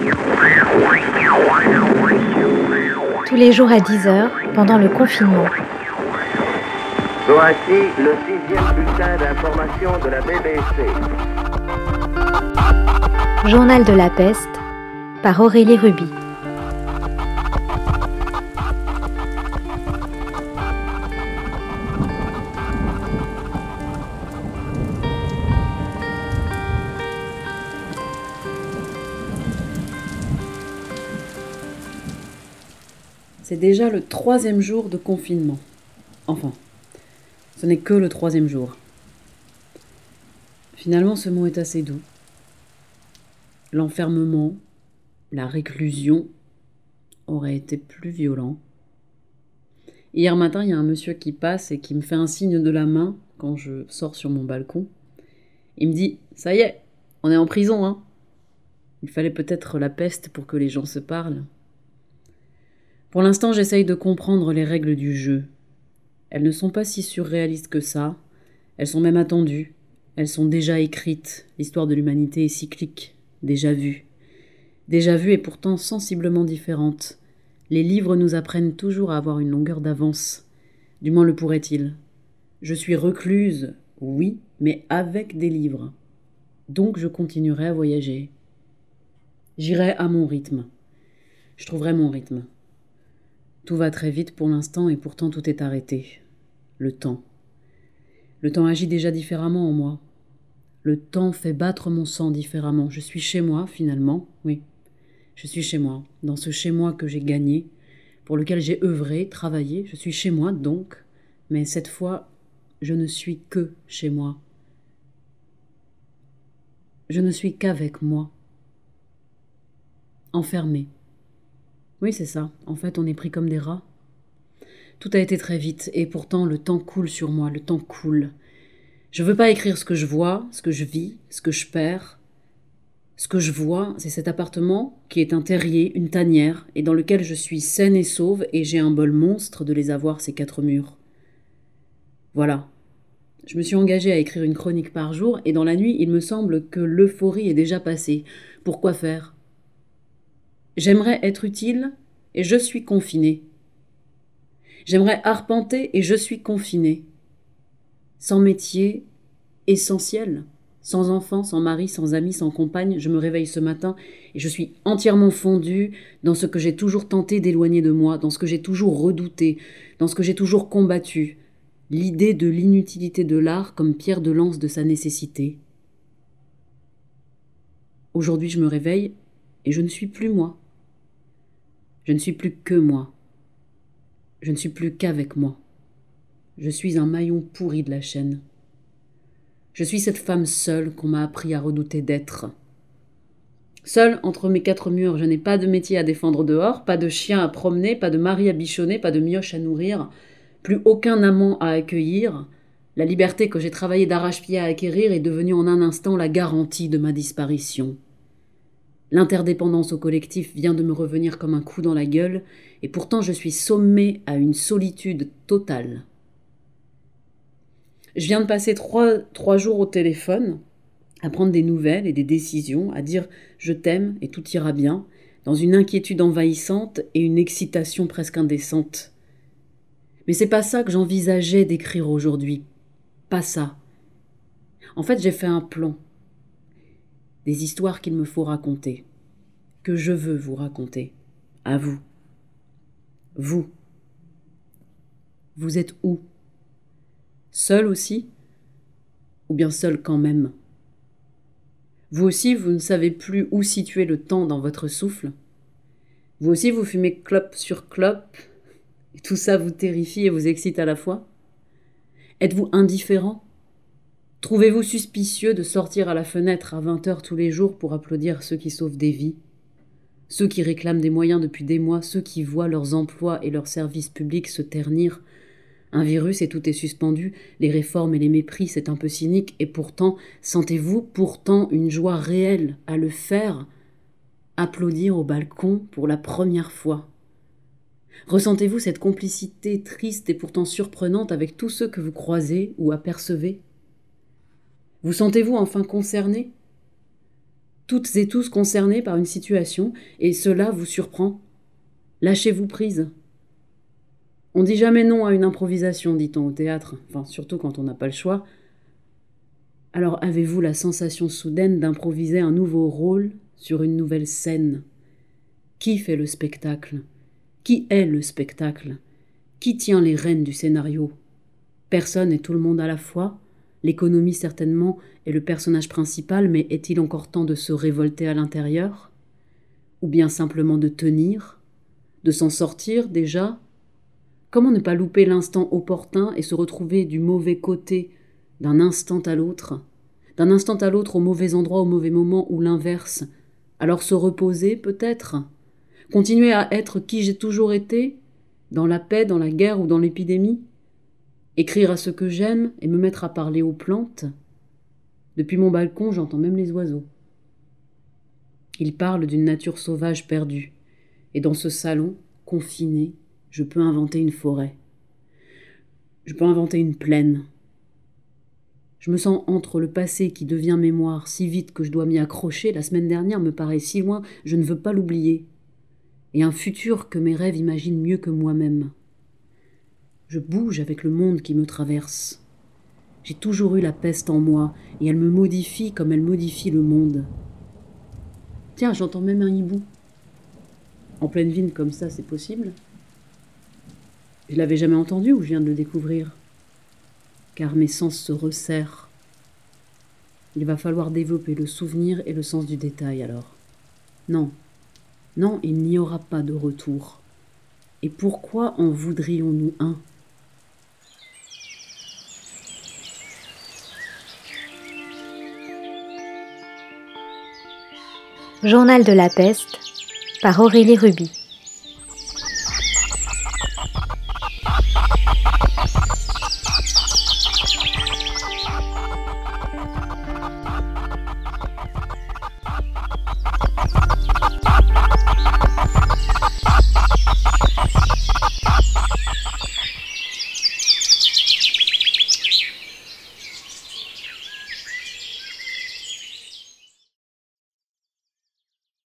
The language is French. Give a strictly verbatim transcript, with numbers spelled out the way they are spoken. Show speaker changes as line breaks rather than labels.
Tous les jours à dix heures, pendant le confinement.
Voici le sixième bulletin d'information de la B B C.
Journal de la peste, par Aurélie Ruby.
C'est déjà le troisième jour de confinement. Enfin, ce n'est que le troisième jour. Finalement, ce mot est assez doux. L'enfermement, la réclusion aurait été plus violent. Hier matin, il y a un monsieur qui passe et qui me fait un signe de la main quand je sors sur mon balcon. Il me dit « Ça y est, on est en prison, hein !» Il fallait peut-être la peste pour que les gens se parlent. Pour l'instant, j'essaye de comprendre les règles du jeu. Elles ne sont pas si surréalistes que ça. Elles sont même attendues. Elles sont déjà écrites. L'histoire de l'humanité est cyclique, déjà vue. Déjà vue et pourtant sensiblement différente. Les livres nous apprennent toujours à avoir une longueur d'avance. Du moins le pourrait-il. Je suis recluse, oui, mais avec des livres. Donc je continuerai à voyager. J'irai à mon rythme. Je trouverai mon rythme. Tout va très vite pour l'instant et pourtant tout est arrêté. Le temps. Le temps agit déjà différemment en moi. Le temps fait battre mon sang différemment. Je suis chez moi, finalement, oui. Je suis chez moi, dans ce chez moi que j'ai gagné, pour lequel j'ai œuvré, travaillé. Je suis chez moi, donc, mais cette fois, je ne suis que chez moi. Je ne suis qu'avec moi. Enfermée. Oui, c'est ça. En fait, on est pris comme des rats. Tout a été très vite, et pourtant le temps coule sur moi, le temps coule. Je veux pas écrire ce que je vois, ce que je vis, ce que je perds. Ce que je vois, c'est cet appartement qui est un terrier, une tanière, et dans lequel je suis saine et sauve, et j'ai un bol monstre de les avoir, ces quatre murs. Voilà. Je me suis engagée à écrire une chronique par jour, et dans la nuit, il me semble que l'euphorie est déjà passée. Pourquoi faire ? J'aimerais être utile et je suis confinée. J'aimerais arpenter et je suis confinée. Sans métier essentiel, sans enfant, sans mari, sans ami, sans compagne, je me réveille ce matin et je suis entièrement fondue dans ce que j'ai toujours tenté d'éloigner de moi, dans ce que j'ai toujours redouté, dans ce que j'ai toujours combattu, l'idée de l'inutilité de l'art comme pierre de lance de sa nécessité. Aujourd'hui, je me réveille et je ne suis plus moi. Je ne suis plus que moi. Je ne suis plus qu'avec moi. Je suis un maillon pourri de la chaîne. Je suis cette femme seule qu'on m'a appris à redouter d'être. Seule entre mes quatre murs, je n'ai pas de métier à défendre dehors, pas de chien à promener, pas de mari à bichonner, pas de mioche à nourrir, plus aucun amant à accueillir. La liberté que j'ai travaillé d'arrache-pied à acquérir est devenue en un instant la garantie de ma disparition. L'interdépendance au collectif vient de me revenir comme un coup dans la gueule, et pourtant je suis sommée à une solitude totale. Je viens de passer trois, trois jours au téléphone, à prendre des nouvelles et des décisions, à dire « je t'aime et tout ira bien », dans une inquiétude envahissante et une excitation presque indécente. Mais c'est pas ça que j'envisageais d'écrire aujourd'hui. Pas ça. En fait, j'ai fait un plan. Des histoires qu'il me faut raconter, que je veux vous raconter, à vous. Vous. Vous êtes où ? Seul aussi ? Ou bien seul quand même ? Vous aussi, vous ne savez plus où situer le temps dans votre souffle ? Vous aussi, vous fumez clope sur clope, et tout ça vous terrifie et vous excite à la fois ? Êtes-vous indifférent ? Trouvez-vous suspicieux de sortir à la fenêtre à vingt heures tous les jours pour applaudir ceux qui sauvent des vies ? Ceux qui réclament des moyens depuis des mois, ceux qui voient leurs emplois et leurs services publics se ternir. Un virus et tout est suspendu, les réformes et les mépris, c'est un peu cynique, et pourtant, sentez-vous pourtant une joie réelle à le faire ? Applaudir au balcon pour la première fois. Ressentez-vous cette complicité triste et pourtant surprenante avec tous ceux que vous croisez ou apercevez ? Vous sentez-vous enfin concerné ? toutes et tous concernés par une situation, et cela vous surprend. Lâchez-vous prise. On dit jamais non à une improvisation, dit-on au théâtre, enfin surtout quand on n'a pas le choix. Alors avez-vous la sensation soudaine d'improviser un nouveau rôle sur une nouvelle scène? Qui fait le spectacle? Qui est le spectacle? Qui tient les rênes du scénario? Personne et tout le monde à la fois? L'économie certainement est le personnage principal, mais est-il encore temps de se révolter à l'intérieur? Ou bien simplement de tenir? De s'en sortir déjà? Comment ne pas louper l'instant opportun et se retrouver du mauvais côté d'un instant à l'autre? D'un instant à l'autre au mauvais endroit, au mauvais moment, ou l'inverse? Alors se reposer peut-être? Continuer à être qui j'ai toujours été? Dans la paix, dans la guerre ou dans l'épidémie? Écrire à ce que j'aime et me mettre à parler aux plantes? Depuis mon balcon, j'entends même les oiseaux. Ils parlent d'une nature sauvage perdue. Et dans ce salon, confiné, je peux inventer une forêt. Je peux inventer une plaine. Je me sens entre le passé qui devient mémoire si vite que je dois m'y accrocher. La semaine dernière me paraît si loin, je ne veux pas l'oublier. Et un futur que mes rêves imaginent mieux que moi-même. Je bouge avec le monde qui me traverse. J'ai toujours eu la peste en moi, et elle me modifie comme elle modifie le monde. Tiens, j'entends même un hibou. En pleine ville comme ça, c'est possible? Je l'avais jamais entendu ou je viens de le découvrir? Car mes sens se resserrent. Il va falloir développer le souvenir et le sens du détail alors. Non, non, il n'y aura pas de retour. Et pourquoi en voudrions-nous un?
Journal de la peste par Aurélie Ruby.